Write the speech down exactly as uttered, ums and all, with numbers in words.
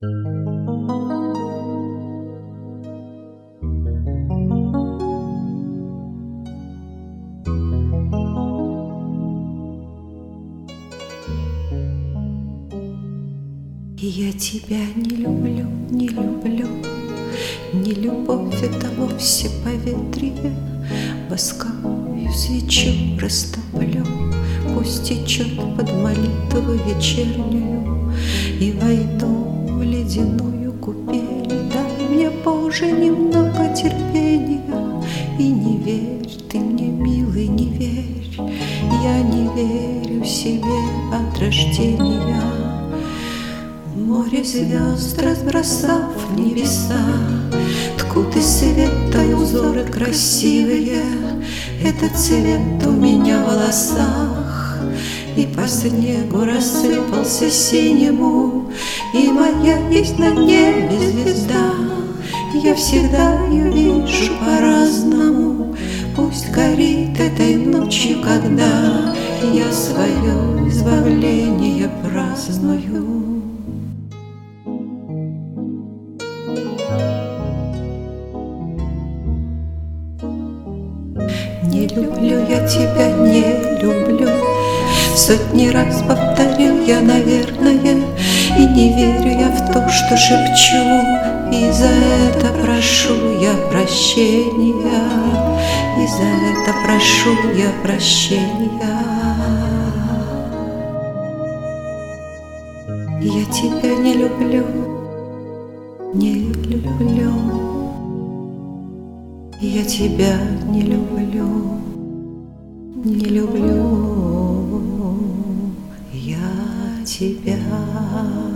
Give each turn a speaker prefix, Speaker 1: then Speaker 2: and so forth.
Speaker 1: Я тебя не люблю, не люблю, не любовь — это вовсе поветрие. Восковую свечу растоплю, пусть течет под молитву вечернюю, и войду в ледяную купель. Дай мне, Боже, немного терпения, и не верь ты мне, милый, не верь. Я не верю себе от рождения. Море звезд разбросав в небеса, ткут из света узоры красивые. Этот цвет у меня в волосах и по снегу рассыпался синему. И моя есть на небе звезда, я всегда ее вижу по-разному. Пусть горит этой ночью, когда я свое избавление праздную. Не люблю я тебя, не люблю, сотни раз повторю я, наверное, и не верю я в то, что шепчу, и за это прошу я прощения, и за это прошу я прощения. Я тебя не люблю, не люблю. Я тебя не люблю, не люблю я тебя.